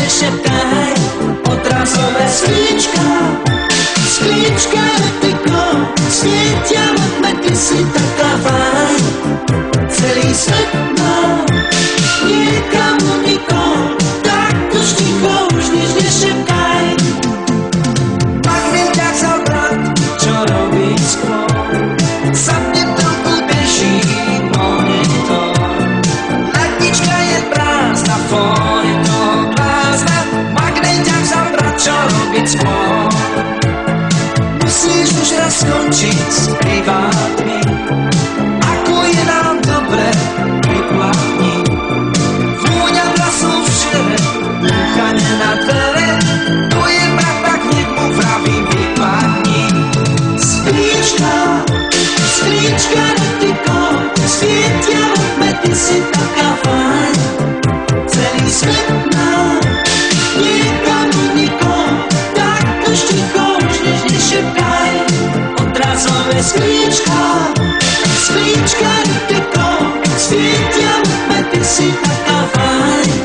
nešeptaj. Odrazové sklíčka, sklíčka tyko, svietia vodme, ty si taká fajn. Celý svet má niekomu nikom, tak už ticho, už nič nešeptaj. Magnet ťa vzal brat, čo robí skôr, zapne trochu beží monitor. Lednička je prázdna, fón je to blázna, magnet ťa vzal brat, čo robí skôr. Musíš už raz skončiť s privátmi, ako je nám dobre, vyplatni. Vôňa vlasov v šere, dúchanie na dvere, to je brat, tak hneď mu vravím, vyplatni. Sklíčka, sklíčka dotyko, svietia vodme, ty si taká fajn. Celý svet nám niekomu nikom, tak už ticho, už nič nešeptaj. Odrazové sklíčka, sklíčka dotyko, svietia vodme, ty si taká fajn.